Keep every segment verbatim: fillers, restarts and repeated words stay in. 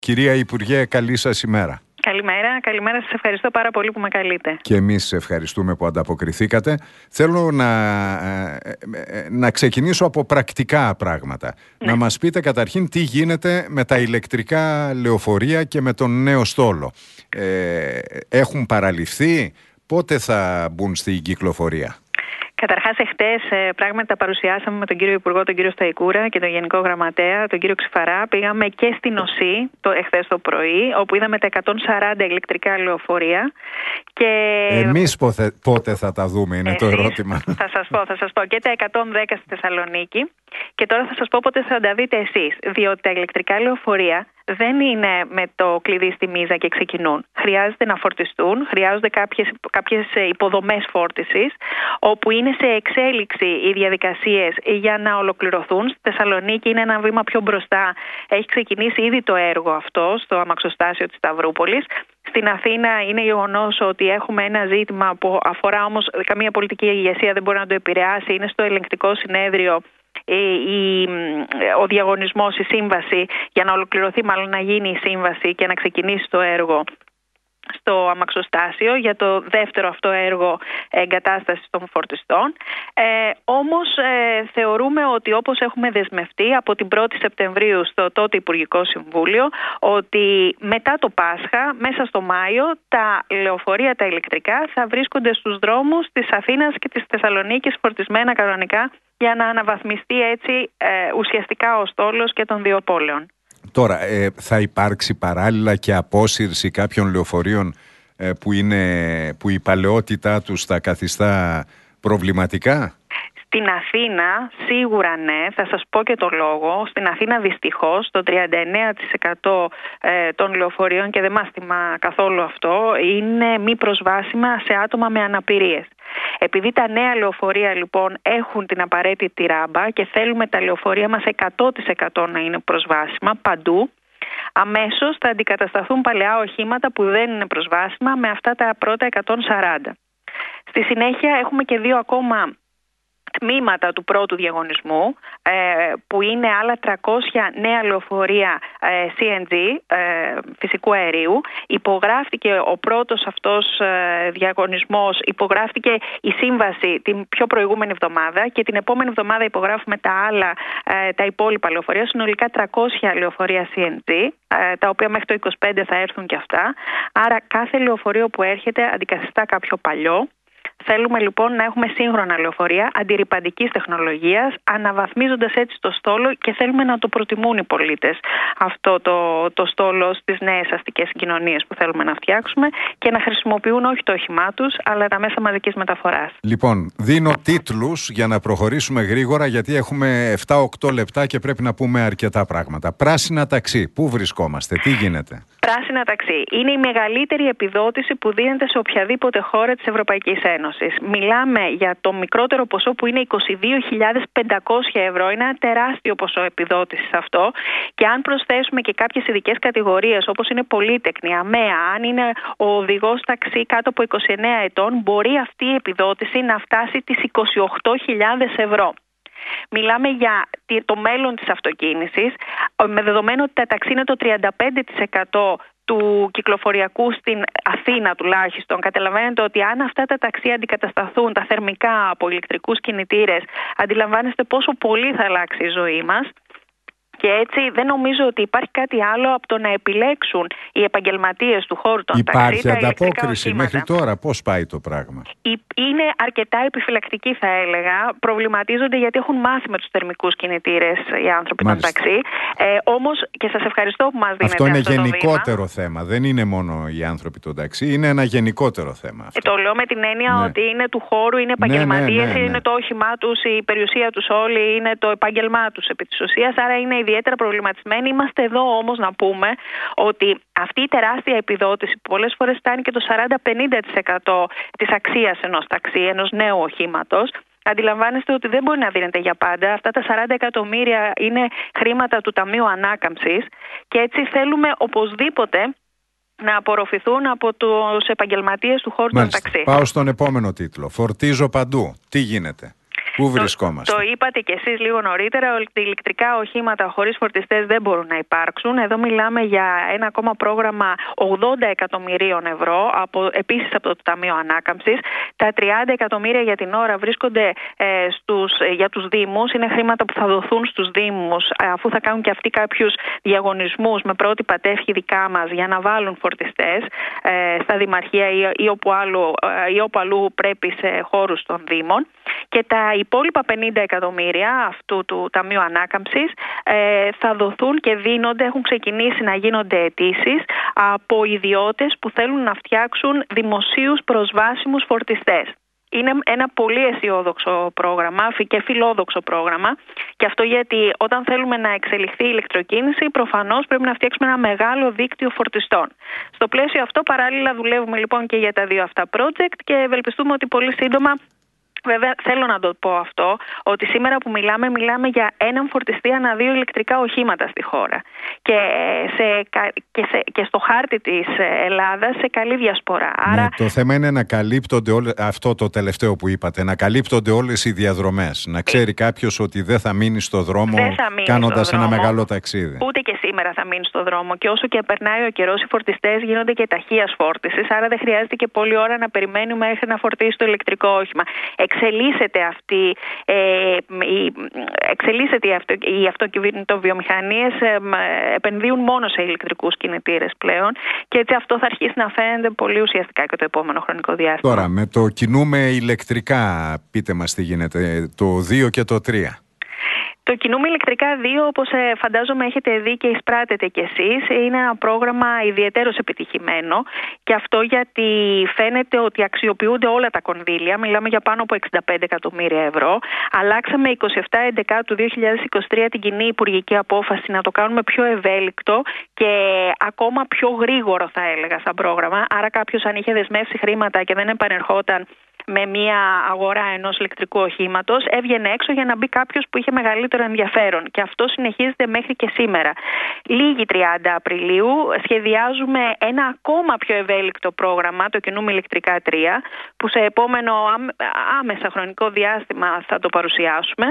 Κυρία Υπουργέ, καλή σας ημέρα. Καλημέρα, καλημέρα. Σας ευχαριστώ πάρα πολύ που με καλείτε. Και εμείς ευχαριστούμε που ανταποκριθήκατε. Θέλω να, να ξεκινήσω από πρακτικά πράγματα. Ναι. Να μας πείτε καταρχήν τι γίνεται με τα ηλεκτρικά λεωφορεία και με τον νέο στόλο. Ε, έχουν παραληφθεί, πότε θα μπουν στην κυκλοφορία? Καταρχάς, εχθές πράγματι τα παρουσιάσαμε με τον κύριο Υπουργό, τον κύριο Σταϊκούρα και τον Γενικό Γραμματέα, τον κύριο Ξηφαρά. Πήγαμε και στην ΟΣΥ το, εχθές το πρωί, όπου είδαμε τα εκατόν σαράντα ηλεκτρικά λεωφορεία. Και... Εμείς πότε, πότε θα τα δούμε, είναι Εσείς, το ερώτημα. Θα σας πω, θα σας πω. Και τα εκατόν δέκα στη Θεσσαλονίκη. Και τώρα θα σας πω πότε θα τα δείτε εσείς. Διότι τα ηλεκτρικά λεωφορεία δεν είναι με το κλειδί στη μίζα και ξεκινούν. Χρειάζεται να φορτιστούν, χρειάζονται κάποιες, κάποιες υποδομές φόρτισης, όπου είναι σε εξέλιξη οι διαδικασίες για να ολοκληρωθούν. Στη Θεσσαλονίκη είναι ένα βήμα πιο μπροστά. Έχει ξεκινήσει ήδη το έργο αυτό στο αμαξοστάσιο της Σταυρούπολης. Στην Αθήνα είναι γεγονός ότι έχουμε ένα ζήτημα που αφορά όμως καμία πολιτική ηγεσία, δεν μπορεί να το επηρεάσει. Είναι στο ελεγκτικό συνέδριο ο διαγωνισμός, η σύμβαση, για να ολοκληρωθεί, μάλλον να γίνει η σύμβαση και να ξεκινήσει το έργο στο αμαξοστάσιο για το δεύτερο αυτό έργο εγκατάστασης των φορτιστών. Ε, όμως ε, θεωρούμε ότι, όπως έχουμε δεσμευτεί από την πρώτη Σεπτεμβρίου στο τότε Υπουργικό Συμβούλιο, ότι μετά το Πάσχα, μέσα στο Μάιο, τα λεωφορεία τα ηλεκτρικά θα βρίσκονται στους δρόμους της Αθήνας και της Θεσσαλονίκης φορτισμένα κανονικά, για να αναβαθμιστεί έτσι ε, ουσιαστικά ο στόλος και των δύο πόλεων. Τώρα, ε, θα υπάρξει παράλληλα και απόσυρση κάποιων λεωφορείων ε, που, είναι, που η παλαιότητά τους τα καθιστά προβληματικά? Στην Αθήνα σίγουρα ναι, θα σας πω και το λόγο. Στην Αθήνα δυστυχώς το τριάντα εννέα τοις εκατό των λεωφορείων, και δεν μας τιμά καθόλου αυτό, είναι μη προσβάσιμα σε άτομα με αναπηρίες. Επειδή τα νέα λεωφορεία λοιπόν έχουν την απαραίτητη ράμπα και θέλουμε τα λεωφορεία μας εκατό τοις εκατό να είναι προσβάσιμα παντού, αμέσως θα αντικατασταθούν παλαιά οχήματα που δεν είναι προσβάσιμα με αυτά τα πρώτα εκατόν σαράντα. Στη συνέχεια έχουμε και δύο ακόμα τμήματα του πρώτου διαγωνισμού, που είναι άλλα τριακόσια νέα λεωφορεία σι εν τζι, φυσικού αερίου. Υπογράφτηκε ο πρώτος αυτός διαγωνισμός, υπογράφτηκε η σύμβαση την πιο προηγούμενη εβδομάδα και την επόμενη εβδομάδα υπογράφουμε τα άλλα, τα υπόλοιπα λεωφορεία, συνολικά τριακόσια λεωφορεία σι εν τζι, τα οποία μέχρι το είκοσι πέντε θα έρθουν και αυτά. Άρα κάθε λεωφορείο που έρχεται αντικαθιστά κάποιο παλιό. Θέλουμε λοιπόν να έχουμε σύγχρονα λεωφορεία αντιρρυπαντικής τεχνολογίας, αναβαθμίζοντας έτσι το στόλο, και θέλουμε να το προτιμούν οι πολίτες αυτό το, το στόλο στις νέες αστικές συγκοινωνίες που θέλουμε να φτιάξουμε, και να χρησιμοποιούν όχι το όχημά τους, αλλά τα μέσα μαζικής μεταφοράς. Λοιπόν, δίνω τίτλους για να προχωρήσουμε γρήγορα, γιατί έχουμε επτά οκτώ λεπτά και πρέπει να πούμε αρκετά πράγματα. Πράσινα ταξί, πού βρισκόμαστε, τι γίνεται? Πράσινα ταξί είναι η μεγαλύτερη επιδότηση που δίνεται σε οποιαδήποτε χώρα της Ευρωπαϊκής Ένωσης. Μιλάμε για το μικρότερο ποσό που είναι είκοσι δύο χιλιάδες πεντακόσια ευρώ. Είναι ένα τεράστιο ποσό επιδότησης αυτό. Και αν προσθέσουμε και κάποιες ειδικές κατηγορίες, όπως είναι πολύτεκνη, αμαία, αν είναι ο οδηγός ταξί κάτω από είκοσι εννέα ετών, μπορεί αυτή η επιδότηση να φτάσει τις είκοσι οκτώ χιλιάδες ευρώ. Μιλάμε για το μέλλον της αυτοκίνησης, με δεδομένο ότι τα ταξί είναι το τριάντα πέντε τοις εκατό του κυκλοφοριακού στην Αθήνα τουλάχιστον. Καταλαβαίνετε ότι αν αυτά τα ταξί αντικατασταθούν, τα θερμικά, από ηλεκτρικούς κινητήρες, αντιλαμβάνεστε πόσο πολύ θα αλλάξει η ζωή μας. Και έτσι δεν νομίζω ότι υπάρχει κάτι άλλο από το να επιλέξουν οι επαγγελματίες του χώρου των ταξί. Υπάρχει ανταπόκριση μέχρι τώρα? Πώς πάει το πράγμα? Είναι αρκετά επιφυλακτικοί, θα έλεγα. Προβληματίζονται γιατί έχουν μάθει με τους θερμικούς κινητήρες οι άνθρωποι των ταξί. Ε, όμως, και σας ευχαριστώ που μας δίνετε αυτό, αυτό είναι αυτό γενικότερο θέμα. Δεν είναι μόνο οι άνθρωποι των ταξί, είναι ένα γενικότερο θέμα. Ε, το λέω με την έννοια ναι. ότι είναι του χώρου, είναι επαγγελματίες, ναι, ναι, ναι, ναι. είναι το όχημά τους, η περιουσία τους όλη, είναι το επάγγελμά τους επί της ουσίας. Άρα είναι ιδιαίτερα προβληματισμένοι. Είμαστε εδώ όμως να πούμε ότι αυτή η τεράστια επιδότηση, που πολλές φορές φτάνει και το σαράντα με πενήντα τοις εκατό της αξίας ενός ταξί, ενός νέου οχήματος, αντιλαμβάνεστε ότι δεν μπορεί να δίνεται για πάντα. Αυτά τα σαράντα εκατομμύρια είναι χρήματα του Ταμείου Ανάκαμψης, και έτσι θέλουμε οπωσδήποτε να απορροφηθούν από τους επαγγελματίες του χώρου των ταξί. Πάω στον επόμενο τίτλο. Φορτίζω παντού. Τι γίνεται? Πού βρισκόμαστε? Το, το είπατε κι εσείς λίγο νωρίτερα, ότι ηλεκτρικά οχήματα χωρίς φορτιστές δεν μπορούν να υπάρξουν. Εδώ μιλάμε για ένα ακόμα πρόγραμμα ογδόντα εκατομμυρίων ευρώ, από, επίσης από το Ταμείο Ανάκαμψης. Τα τριάντα εκατομμύρια για την ώρα βρίσκονται ε, στους, ε, για τους Δήμους. Είναι χρήματα που θα δοθούν στους Δήμους, ε, αφού θα κάνουν και αυτοί κάποιους διαγωνισμούς με πρότυπα τεύχη δικά μας για να βάλουν φορτιστές ε, στα δημαρχία ή, ή, όπου άλλου, ε, ή όπου αλλού πρέπει σε χώρους των Δήμων. Και τα υπόλοιπα πενήντα εκατομμύρια αυτού του Ταμείου Ανάκαμψης ε, θα δοθούν και δίνονται, έχουν ξεκινήσει να γίνονται αιτήσεις από ιδιώτες που θέλουν να φτιάξουν δημοσίους προσβάσιμους φορτιστές. Είναι ένα πολύ αισιόδοξο πρόγραμμα και φιλόδοξο πρόγραμμα, και αυτό γιατί όταν θέλουμε να εξελιχθεί η ηλεκτροκίνηση, προφανώς πρέπει να φτιάξουμε ένα μεγάλο δίκτυο φορτιστών. Στο πλαίσιο αυτό παράλληλα δουλεύουμε λοιπόν και για τα δύο αυτά project και ευελπιστούμε ότι πολύ σύντομα. Βέβαια, θέλω να το πω αυτό, ότι σήμερα που μιλάμε, μιλάμε για έναν φορτιστή ανά δύο ηλεκτρικά οχήματα στη χώρα. Και, σε, και, σε, και στο χάρτη της Ελλάδας σε καλή διασπορά. Ναι, Άρα... Το θέμα είναι να καλύπτονται όλες, αυτό το τελευταίο που είπατε, να καλύπτονται όλες οι διαδρομές. Να ξέρει κάποιος ότι δεν θα μείνει στο δρόμο κάνοντας στο δρόμο, ένα μεγάλο ταξίδι. Ούτε και σήμερα θα μείνει στο δρόμο. Και όσο και περνάει ο καιρός, οι φορτιστές γίνονται και ταχείας φόρτισης. Άρα δεν χρειάζεται και πολλή ώρα να περιμένουμε μέχρι να φορτίσει το ηλεκτρικό όχημα. Εξελίσσεται αυτή, ε, η, εξελίσσεται η, αυτο, οι αυτοκινητοβιομηχανίες, ε, επενδύουν μόνο σε ηλεκτρικούς κινητήρες πλέον, και έτσι αυτό θα αρχίσει να φαίνεται πολύ ουσιαστικά και το επόμενο χρονικό διάστημα. Τώρα, με το κινούμε ηλεκτρικά, πείτε μας τι γίνεται, το δύο και το τρία. Το Κινούμε ηλεκτρικά δύο, όπως φαντάζομαι έχετε δει και εισπράτετε κι εσείς, είναι ένα πρόγραμμα ιδιαιτέρως επιτυχημένο, και αυτό γιατί φαίνεται ότι αξιοποιούνται όλα τα κονδύλια. Μιλάμε για πάνω από εξήντα πέντε εκατομμύρια ευρώ. Αλλάξαμε εικοστή εβδόμη Δεκάτου του δύο χιλιάδες είκοσι τρία την κοινή υπουργική απόφαση να το κάνουμε πιο ευέλικτο και ακόμα πιο γρήγορο, θα έλεγα, σαν πρόγραμμα. Άρα κάποιος αν είχε δεσμεύσει χρήματα και δεν επανερχόταν με μια αγορά ενός ηλεκτρικού οχήματος, έβγαινε έξω για να μπει κάποιος που είχε μεγαλύτερο ενδιαφέρον. Και αυτό συνεχίζεται μέχρι και σήμερα. Λίγη τριάντα Απριλίου σχεδιάζουμε ένα ακόμα πιο ευέλικτο πρόγραμμα, το Κινούμε ηλεκτρικά τρία, που σε επόμενο άμεσα χρονικό διάστημα θα το παρουσιάσουμε.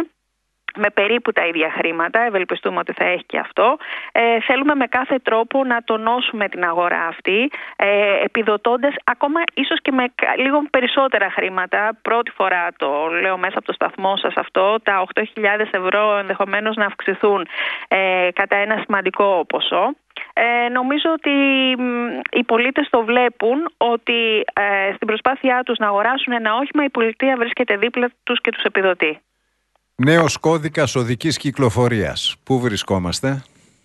Με περίπου τα ίδια χρήματα, ευελπιστούμε ότι θα έχει και αυτό. Ε, θέλουμε με κάθε τρόπο να τονώσουμε την αγορά αυτή, ε, επιδοτώντας ακόμα ίσως και με λίγο περισσότερα χρήματα. Πρώτη φορά το λέω μέσα από το σταθμό σας αυτό, τα οκτώ χιλιάδες ευρώ ενδεχομένως να αυξηθούν ε, κατά ένα σημαντικό ποσό. Ε, νομίζω ότι οι πολίτες το βλέπουν ότι ε, στην προσπάθειά τους να αγοράσουν ένα όχημα, η πολιτεία βρίσκεται δίπλα τους και τους επιδοτεί. Νέος κώδικας οδικής κυκλοφορίας. Πού βρισκόμαστε?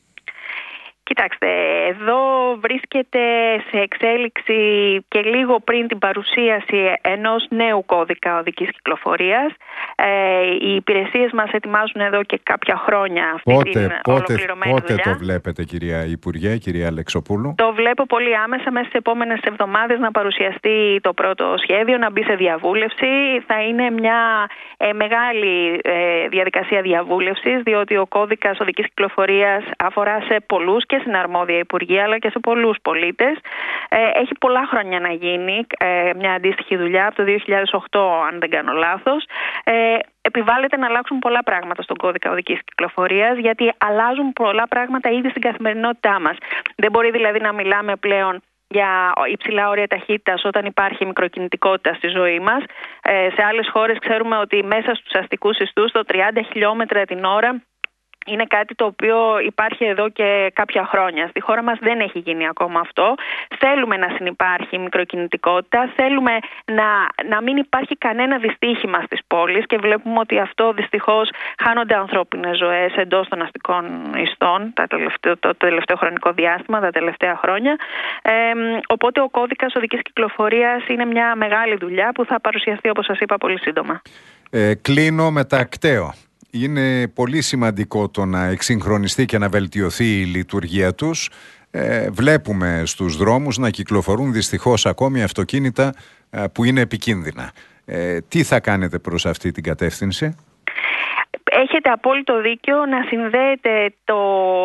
Κοιτάξτε, εδώ βρίσκεται σε εξέλιξη και λίγο πριν την παρουσίαση ενός νέου κώδικα οδικής κυκλοφορίας. Ε, οι υπηρεσίες μας ετοιμάζουν εδώ και κάποια χρόνια αυτή πότε, την πότε, ολοκληρωμένη πότε δουλειά. Το βλέπετε, κυρία Υπουργέ, κυρία Αλεξοπούλου? Το βλέπω πολύ άμεσα, μέσα στις επόμενες εβδομάδες να παρουσιαστεί το πρώτο σχέδιο, να μπει σε διαβούλευση. Θα είναι μια ε, μεγάλη ε, διαδικασία διαβούλευσης, διότι ο κώδικας οδικής κυκλοφορίας αφορά σε πολλούς και στην αρμόδια Υπουργεία, αλλά και σε πολλούς πολίτες. Ε, έχει πολλά χρόνια να γίνει ε, μια αντίστοιχη δουλειά, από το δύο χιλιάδες οκτώ, αν δεν κάνω λάθος. Ε, επιβάλλεται να αλλάξουν πολλά πράγματα στον κώδικα οδικής κυκλοφορίας, γιατί αλλάζουν πολλά πράγματα ήδη στην καθημερινότητά μας. Δεν μπορεί δηλαδή να μιλάμε πλέον για υψηλά όρια ταχύτητας όταν υπάρχει μικροκινητικότητα στη ζωή μας. Ε, σε άλλες χώρες ξέρουμε ότι μέσα στους αστικούς ιστούς το τριάντα χιλιόμετρα την ώρα είναι κάτι το οποίο υπάρχει εδώ και κάποια χρόνια. Στη χώρα μας δεν έχει γίνει ακόμα αυτό. Θέλουμε να συνυπάρχει μικροκινητικότητα, θέλουμε να, να μην υπάρχει κανένα δυστύχημα στις πόλεις, και βλέπουμε ότι αυτό δυστυχώς χάνονται ανθρώπινες ζωές εντός των αστικών ιστών τα τελευταίο, το τελευταίο χρονικό διάστημα, τα τελευταία χρόνια. Ε, οπότε ο κώδικας οδικής κυκλοφορίας είναι μια μεγάλη δουλειά που θα παρουσιαστεί, όπως σας είπα, πολύ σύντομα. Ε, κλείνω με τα ακτέο. Είναι πολύ σημαντικό το να εξυγχρονιστεί και να βελτιωθεί η λειτουργία τους. Ε, βλέπουμε στους δρόμους να κυκλοφορούν δυστυχώς ακόμη αυτοκίνητα ε, που είναι επικίνδυνα. Ε, τι θα κάνετε προς αυτή την κατεύθυνση? Έχετε απόλυτο δίκιο να συνδέετε το...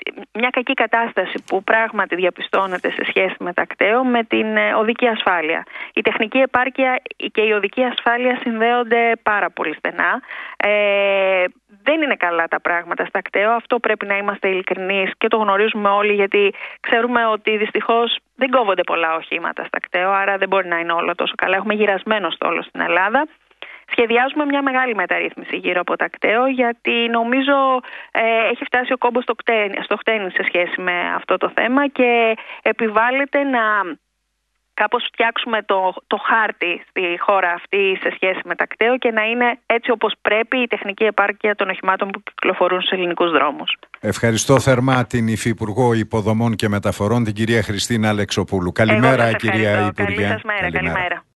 μια κακή κατάσταση που πράγματι διαπιστώνεται σε σχέση με τα κταίο με την οδική ασφάλεια. Η τεχνική επάρκεια και η οδική ασφάλεια συνδέονται πάρα πολύ στενά. Ε, δεν είναι καλά τα πράγματα στα κταίο, αυτό πρέπει να είμαστε ειλικρινείς και το γνωρίζουμε όλοι, γιατί ξέρουμε ότι δυστυχώς δεν κόβονται πολλά οχήματα στα κταίο, άρα δεν μπορεί να είναι όλο τόσο καλά. Έχουμε γυρασμένο στόλο στην Ελλάδα. Σχεδιάζουμε μια μεγάλη μεταρρύθμιση γύρω από τα κταίο, γιατί νομίζω ε, έχει φτάσει ο κόμπος στο, στο χτένι σε σχέση με αυτό το θέμα και επιβάλλεται να κάπως φτιάξουμε το, το χάρτη στη χώρα αυτή σε σχέση με τα κταίο και να είναι έτσι όπως πρέπει η τεχνική επάρκεια των οχημάτων που κυκλοφορούν στους ελληνικούς δρόμους. Ευχαριστώ θερμά την Υφυπουργό Υποδομών και Μεταφορών, την κυρία Χριστίνα Αλεξοπούλου. Καλημέρα, κυρία Υπουργέ. Καλή σας μέρα. Καλημέρα. Καλημέρα.